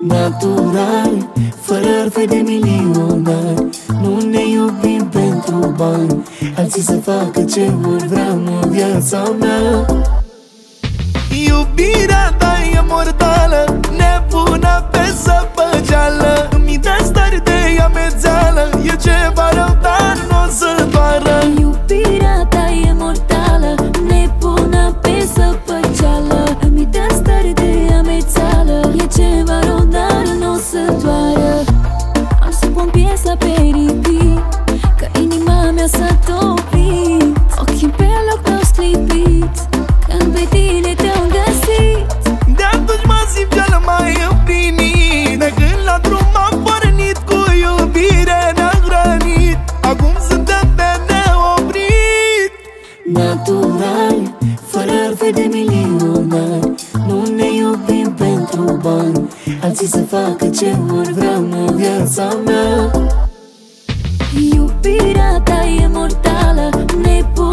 Natural, fără arfe de milionari. Nu ne iubim pentru bani, alții să facă ce vor vrea în viața mea. Iubirea ta e mortală, nebună pe săpăceală. Îmi dă stări de amețeală, e ceva rău, dar n-o să doară. Iubirea ta e mortală, nebună pe săpăceală. Îmi dă stări de amețeală, e ceva rău, dar n-o să doară. Am să pun piesa pe repeat, că inima mea s-a topit. Ochii pe loc n-au sclipit când pe tine te-am găsit. De atunci mă simt cel mai împlinit, de când la drum am pornit cu iubire ne-am hrănit. Acum suntem de neoprit. Natural, fără arfe de milionari. Nu ne iubim pentru bani, alții să facă ce vor vrea în viața mea. Iubirea ta e mortală, nebună